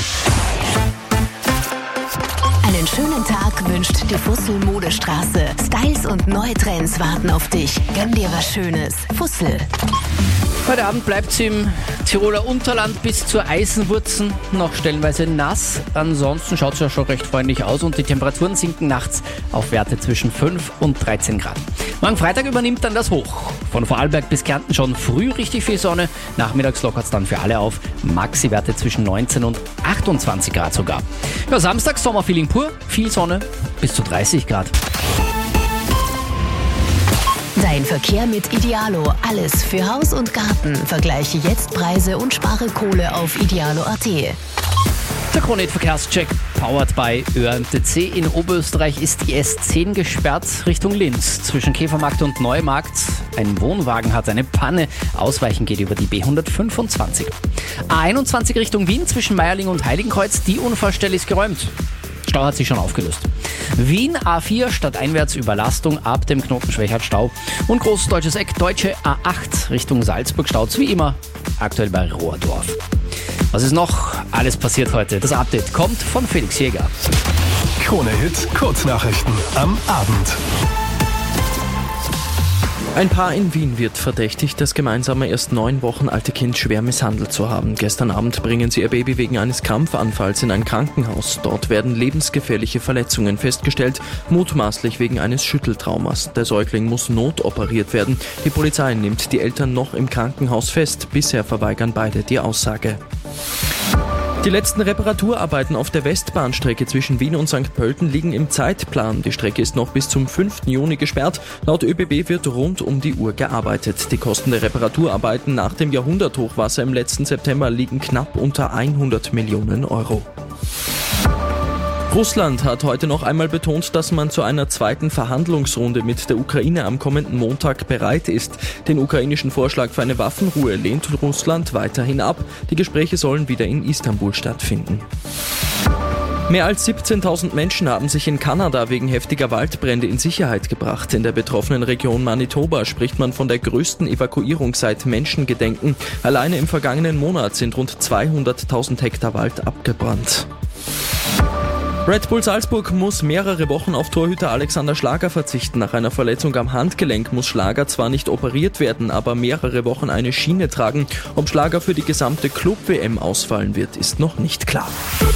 Einen schönen Tag wünscht die Fussel Modestraße. Styles und neue Trends warten auf dich. Gönn dir was Schönes. Fussel. Heute Abend bleibt es im Tiroler Unterland bis zur Eisenwurzen noch stellenweise nass. Ansonsten schaut es ja schon recht freundlich aus und die Temperaturen sinken nachts auf Werte zwischen 5 und 13 Grad. Morgen Freitag übernimmt dann das Hoch. Von Vorarlberg bis Kärnten schon früh richtig viel Sonne. Nachmittags lockert es dann für alle auf. Maxi-Werte zwischen 19 und 28 Grad sogar. Ja, Samstag Sommerfeeling pur, viel Sonne, bis zu 30 Grad. Dein Verkehr mit Idealo. Alles für Haus und Garten. Vergleiche jetzt Preise und spare Kohle auf idealo.at. Der Krone-Hit-Verkehrscheck, powered by ÖMTC. In Oberösterreich ist die S10 gesperrt Richtung Linz. Zwischen Käfermarkt und Neumarkt. Ein Wohnwagen hat eine Panne. Ausweichen geht über die B125. A21 Richtung Wien zwischen Meierling und Heiligenkreuz. Die Unfallstelle ist geräumt. Stau hat sich schon aufgelöst. Wien A4 stadteinwärts Überlastung ab dem Knoten Schwächert Stau. Und Großdeutsches Eck, deutsche A8 Richtung Salzburg staut's wie immer. Aktuell bei Rohrdorf. Was ist noch alles passiert heute? Das Update kommt von Felix Jäger. Krone-Hit Kurznachrichten am Abend. Ein Paar in Wien wird verdächtigt, das gemeinsame erst 9 Wochen alte Kind schwer misshandelt zu haben. Gestern Abend bringen sie ihr Baby wegen eines Krampfanfalls in ein Krankenhaus. Dort werden lebensgefährliche Verletzungen festgestellt, mutmaßlich wegen eines Schütteltraumas. Der Säugling muss notoperiert werden. Die Polizei nimmt die Eltern noch im Krankenhaus fest. Bisher verweigern beide die Aussage. Die letzten Reparaturarbeiten auf der Westbahnstrecke zwischen Wien und St. Pölten liegen im Zeitplan. Die Strecke ist noch bis zum 5. Juni gesperrt. Laut ÖBB wird rund um die Uhr gearbeitet. Die Kosten der Reparaturarbeiten nach dem Jahrhunderthochwasser im letzten September liegen knapp unter 100 Millionen Euro. Russland hat heute noch einmal betont, dass man zu einer zweiten Verhandlungsrunde mit der Ukraine am kommenden Montag bereit ist. Den ukrainischen Vorschlag für eine Waffenruhe lehnt Russland weiterhin ab. Die Gespräche sollen wieder in Istanbul stattfinden. Mehr als 17.000 Menschen haben sich in Kanada wegen heftiger Waldbrände in Sicherheit gebracht. In der betroffenen Region Manitoba spricht man von der größten Evakuierung seit Menschengedenken. Alleine im vergangenen Monat sind rund 200.000 Hektar Wald abgebrannt. Red Bull Salzburg muss mehrere Wochen auf Torhüter Alexander Schlager verzichten. Nach einer Verletzung am Handgelenk muss Schlager zwar nicht operiert werden, aber mehrere Wochen eine Schiene tragen. Ob Schlager für die gesamte Club-WM ausfallen wird, ist noch nicht klar.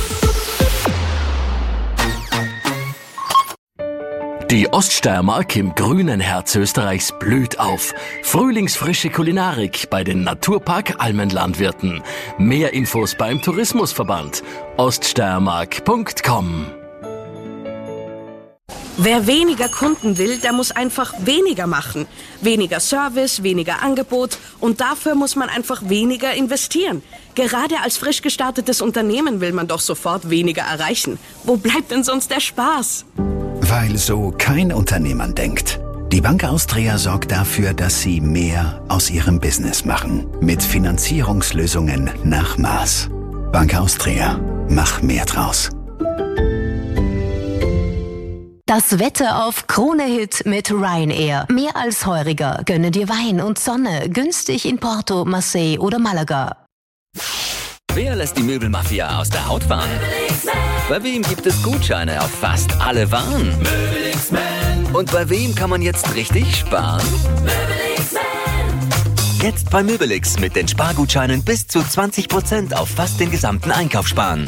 Die Oststeiermark im grünen Herz Österreichs blüht auf. Frühlingsfrische Kulinarik bei den Naturpark Almenlandwirten. Mehr Infos beim Tourismusverband oststeiermark.com. Wer weniger Kunden will, der muss einfach weniger machen. Weniger Service, weniger Angebot und dafür muss man einfach weniger investieren. Gerade als frisch gestartetes Unternehmen will man doch sofort weniger erreichen. Wo bleibt denn sonst der Spaß? Weil so kein Unternehmer denkt. Die Bank Austria sorgt dafür, dass Sie mehr aus Ihrem Business machen. Mit Finanzierungslösungen nach Maß. Bank Austria. Mach mehr draus. Das Wetter auf Krone-Hit mit Ryanair. Mehr als heuriger. Gönne dir Wein und Sonne. Günstig in Porto, Marseille oder Malaga. Wer lässt die Möbelmafia aus der Haut fahren? Bei wem gibt es Gutscheine auf fast alle Waren? Und bei wem kann man jetzt richtig sparen? Jetzt bei Möbelix mit den Spargutscheinen bis zu 20% auf fast den gesamten Einkauf sparen.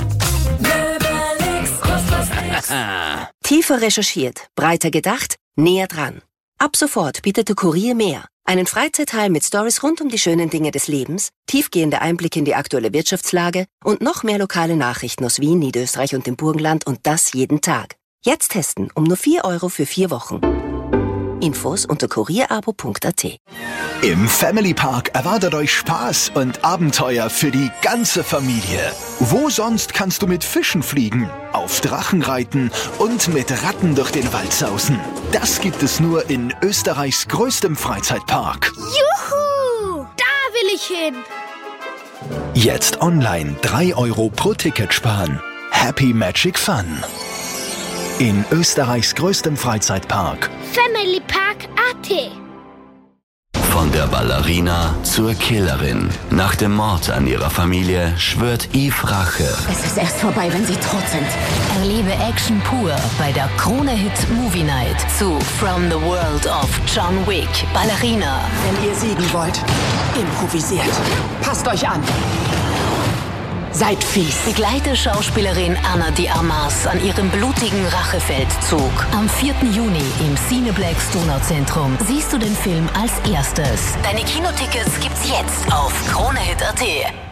Tiefer recherchiert, breiter gedacht, näher dran. Ab sofort bietet der Kurier mehr. Einen Freizeitteil mit Stories rund um die schönen Dinge des Lebens, tiefgehende Einblicke in die aktuelle Wirtschaftslage und noch mehr lokale Nachrichten aus Wien, Niederösterreich und dem Burgenland und das jeden Tag. Jetzt testen um nur 4 € für 4 Wochen. Infos unter kurierabo.at. Im Family Park erwartet euch Spaß und Abenteuer für die ganze Familie. Wo sonst kannst du mit Fischen fliegen, auf Drachen reiten und mit Ratten durch den Wald sausen? Das gibt es nur in Österreichs größtem Freizeitpark. Juhu! Da will ich hin! Jetzt online 3 € pro Ticket sparen. Happy Magic Fun. In Österreichs größtem Freizeitpark. Family Park AT. Von der Ballerina zur Killerin. Nach dem Mord an ihrer Familie schwört Eve Rache. Es ist erst vorbei, wenn sie tot sind. Erlebe Action pur bei der Krone-Hit Movie Night zu From the World of John Wick. Ballerina. Wenn ihr siegen wollt, improvisiert. Passt euch an. Seid fies. Begleite Schauspielerin Ana de Armas an ihrem blutigen Rachefeldzug. Am 4. Juni im Cineplex Donauzentrum siehst du den Film als erstes. Deine Kinotickets gibt's jetzt auf kronehit.at.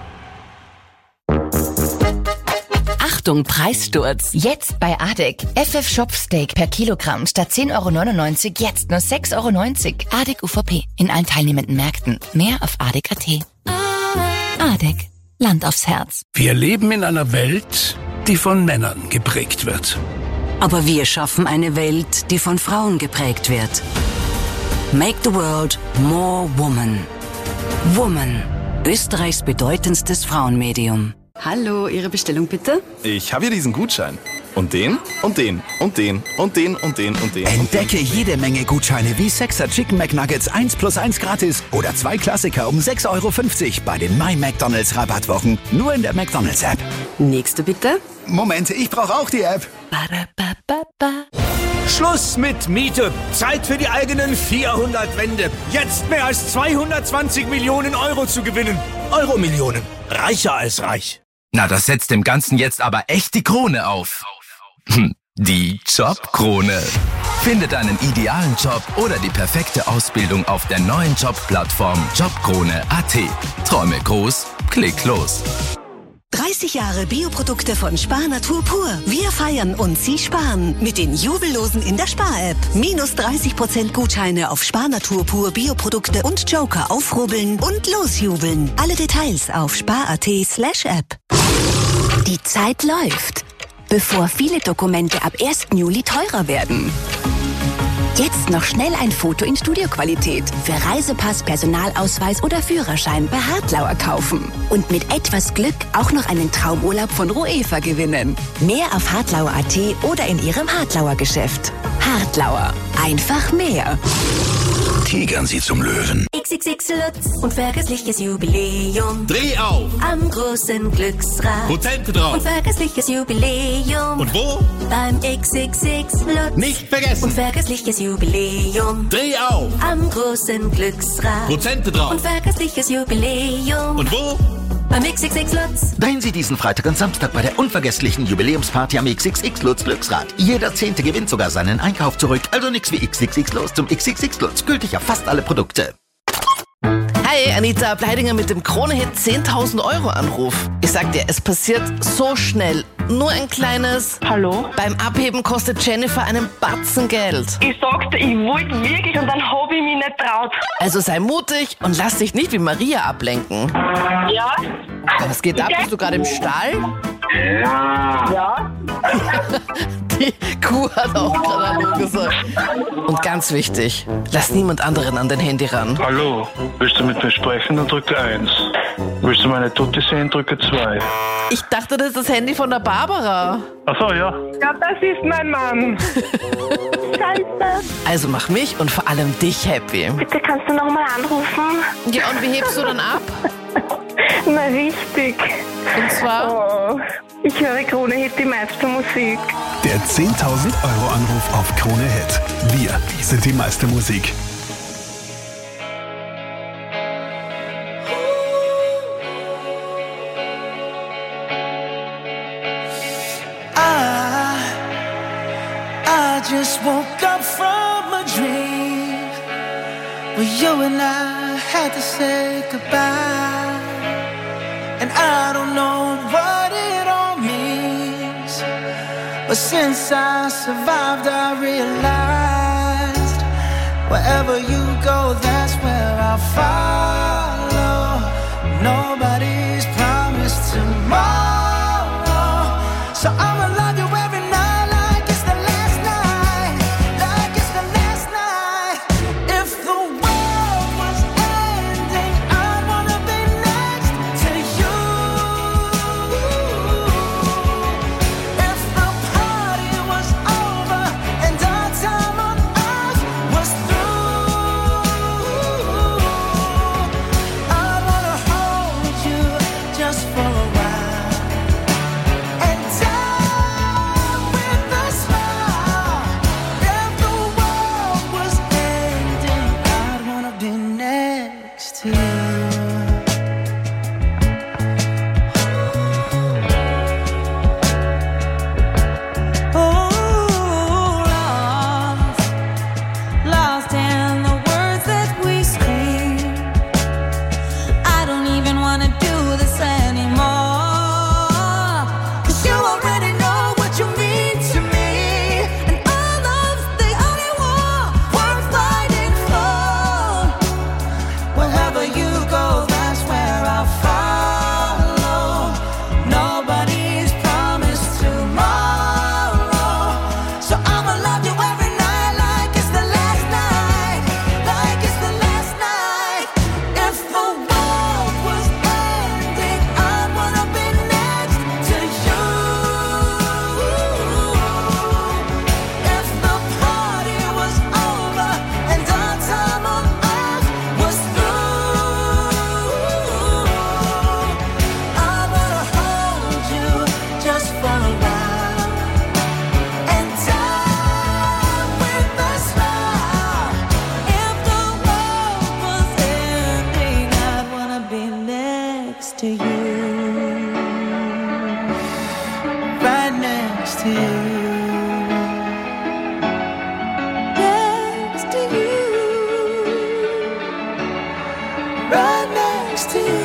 Achtung, Preissturz. Jetzt bei ADEC. FF Shop Steak per Kilogramm statt 10,99 € jetzt nur 6,90 €. ADEC UVP. In allen teilnehmenden Märkten. Mehr auf ADEC.at. ADEC. Land aufs Herz. Wir leben in einer Welt, die von Männern geprägt wird. Aber wir schaffen eine Welt, die von Frauen geprägt wird. Make the world more woman. Woman. Österreichs bedeutendstes Frauenmedium. Hallo, Ihre Bestellung bitte? Ich habe hier diesen Gutschein. Und den, und den, und den, und den, und den, und den. Entdecke jede Menge Gutscheine wie 6er Chicken McNuggets 1+1 gratis oder 2 Klassiker um 6,50 € bei den My McDonald's Rabattwochen. Nur in der McDonald's App. Nächste bitte. Moment, ich brauche auch die App. Schluss mit Miete. Zeit für die eigenen 400 Wände. Jetzt mehr als 220 Millionen € zu gewinnen. Euro-Millionen. Reicher als reich. Na, das setzt dem Ganzen jetzt aber echt die Krone auf. Die Jobkrone. Finde deinen idealen Job oder die perfekte Ausbildung auf der neuen Jobplattform Jobkrone.at. Träume groß, klick los. 30 Jahre Bioprodukte von Spar Natur pur. Wir feiern und Sie sparen mit den Jubellosen in der Spar-App. Minus 30% Gutscheine auf Spar Natur pur Bioprodukte und Joker aufrubbeln und losjubeln. Alle Details auf spar.at/app. Die Zeit läuft, bevor viele Dokumente ab 1. Juli teurer werden. Jetzt noch schnell ein Foto in Studioqualität. Für Reisepass, Personalausweis oder Führerschein bei Hartlauer kaufen. Und mit etwas Glück auch noch einen Traumurlaub von Roefa gewinnen. Mehr auf hartlauer.at oder in Ihrem Hartlauer Geschäft. Hartlauer. Einfach mehr. Tigern Sie zum Löwen. XXX Lutz und vergessliches Jubiläum. Dreh auf! Am großen Glücksrad. Prozente drauf. Und vergessliches Jubiläum. Und wo? Beim XXX Lutz. Nicht vergessen. Und vergessliches Jubiläum. Dreh auf! Am großen Glücksrad. Prozente drauf. Und vergessliches Jubiläum. Und wo? Beim XXX Lutz. Drehen Sie diesen Freitag und Samstag bei der unvergesslichen Jubiläumsparty am XXX Lutz Glücksrad. Jeder 10. gewinnt sogar seinen Einkauf zurück. Also nix wie XXX Lutz zum XXX Lutz. Gültig auf fast alle Produkte. Hi, Anita Bleidinger mit dem Krone-Hit 10.000 € Anruf. Ich sag dir, es passiert so schnell. Nur ein kleines Hallo. Beim Abheben kostet Jennifer einen Batzen Geld. Ich sagte, ich wollte wirklich und dann habe ich mich nicht traut. Also sei mutig und lass dich nicht wie Maria ablenken. Ja? Was geht ab? Bist du gerade im Stall? Ja. Die Kuh hat auch gerade Hallo gesagt. Und ganz wichtig, lass niemand anderen an dein Handy ran. Hallo, willst du mit mir sprechen, dann drücke 1. Willst du meine Tutti sehen, drücke 2. Ich dachte, das ist das Handy von der Barbara. Ach so, ja. Ja, das ist mein Mann. Scheiße. Also mach mich und vor allem dich happy. Bitte kannst du nochmal anrufen? Ja, und wie hebst du dann ab? Na, richtig. Und zwar? Oh, ich höre Krone Hit, die meiste Musik. Der 10.000 € Anruf auf Krone Hit. Wir sind die meiste Musik. I just woke up from a dream. Well, you and I had to say goodbye, and I don't know what it all means, but since I survived I realized wherever you go, that's where I'll follow. Nobody's promised tomorrow, so I'ma love you every night like it's the last night, like it's the last night. If the world was ending, I'd wanna be next to you. If the party was over and our time on earth was through, I'd wanna hold you just for a while and die with a smile. If the world was ending, I'd wanna be next to you. Lost in the words that we scream. I don't even wanna do this anymore, 'cause you already know what you mean to me, and our love's the only war worth fighting for. Wherever you go, that's where I'll follow. Nobody's promised tomorrow, so I'ma love you every night like it's the last night, like it's the last night. If the world was ending, I'd wanna be next to you. If the party was over and our time on earth was through, I wanna hold you just for a while and die with a smile. If the world was ending, I'd wanna be next to you. Right next to you. Next to you. Right next to you.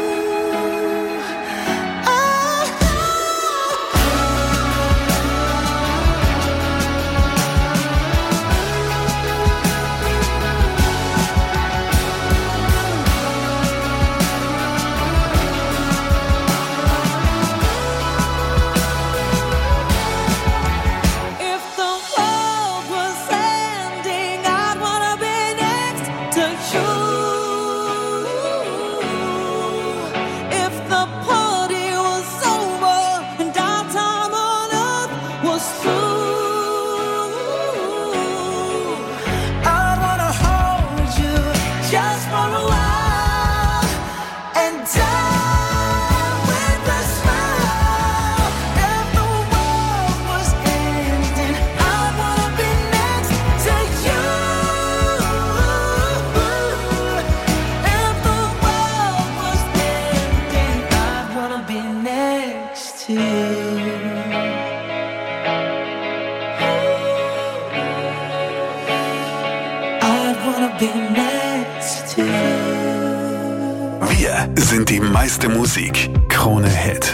If the world was ending, I'd wanna be next to you. If the party was over and our time on earth was through, I wanna hold you just for a while and die with a smile. If the world was ending, I'd wanna be next to you. If the world was ending, I'd wanna be next to you. I'd wanna be next to you. Wir sind die meiste Musik. Krone Hit.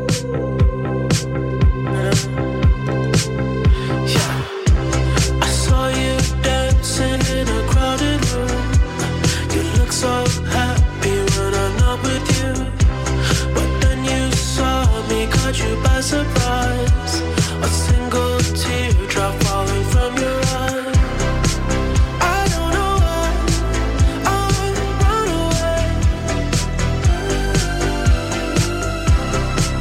I saw you dancing in a crowded room. You look so happy when I'm not with you, but then you saw me, caught you by surprise. A single teardrop falling from your eye. I don't know why I run away.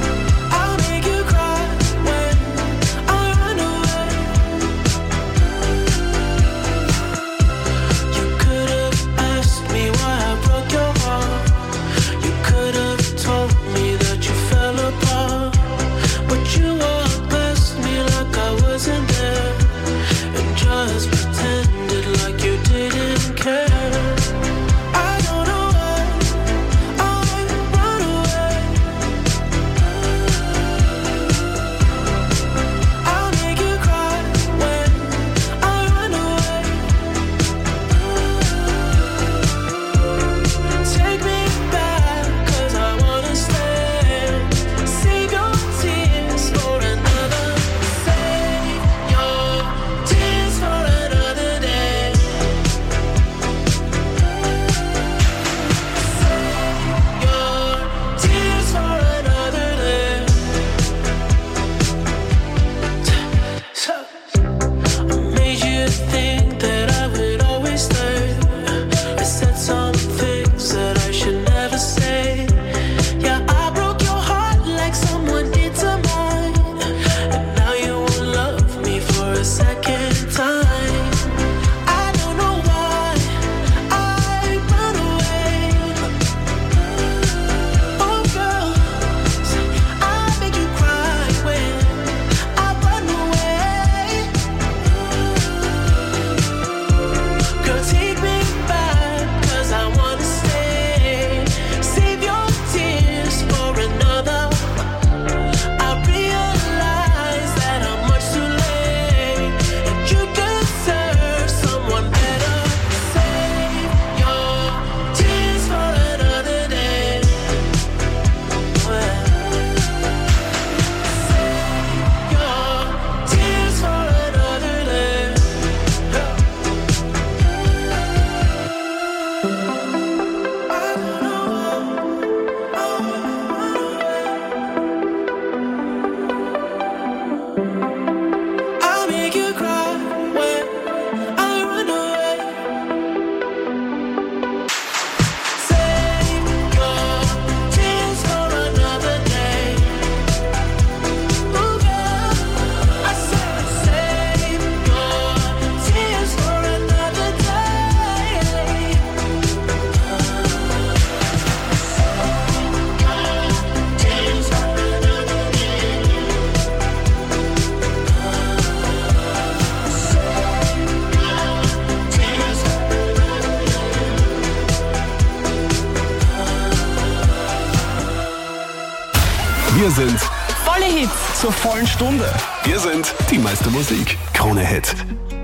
Wir sind Volle Hits zur vollen Stunde. Wir sind die meiste Musik. Krone Hit.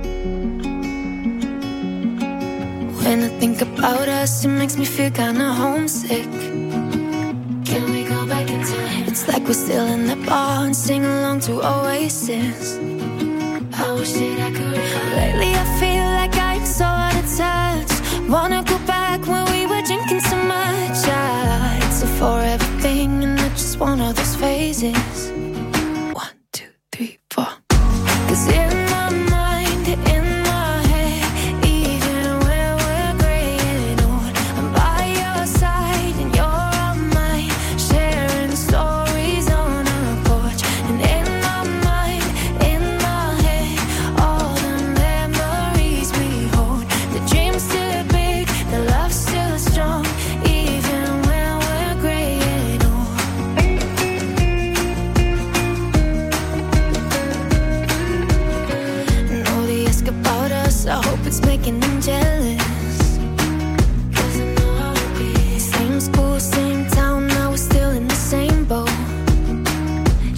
When I think about us, it makes me feel kinda homesick. Can we go back in time? It's like we're still in the bar and sing along to Oasis. I wish that I could. Lately I feel like I'm so out of touch. Wanna go back when we were drinking so much. It's a forever thing and not just one of those phases. 1, 2, 3, 4. 'Cause in my mind, in my head, even when we're graying old, I'm by your side and you're on mine, sharing stories on our porch. And in my mind, in my head, all the memories we hold. The dream's still big, the love's still strong, even when we're graying old. Know they ask about us, I hope it's making them jealous.